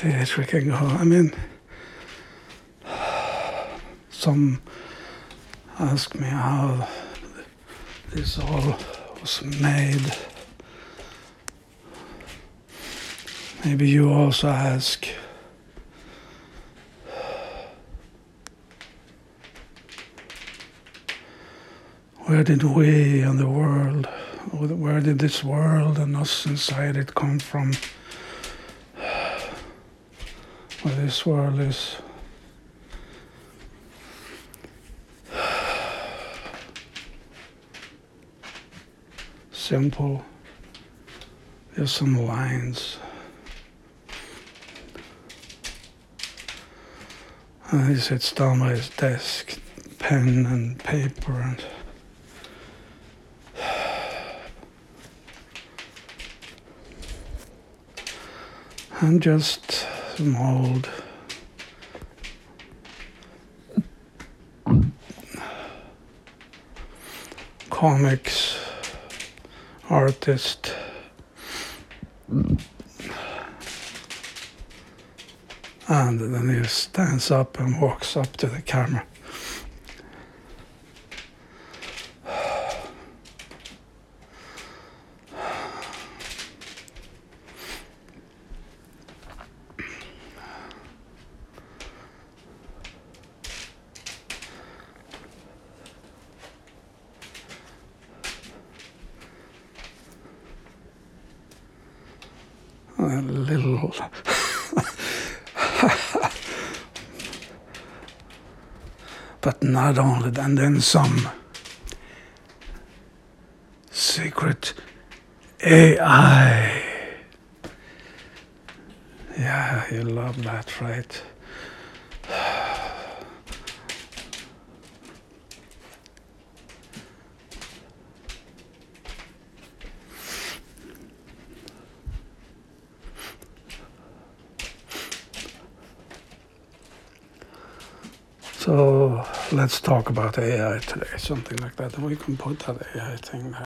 see if we can go. I mean, some ask me how this all was made. Maybe you also ask. Where did we and the world, where did this world and us inside it come from? Well, this world is simple. There's some lines. And he sits down by his desk, pen and paper, and just some old comics artist and then he stands up and walks up to the camera. A little but not only that, and then some secret AI. Yeah, you love that, right? So let's talk about AI today, something like that, and we can put that AI thing there.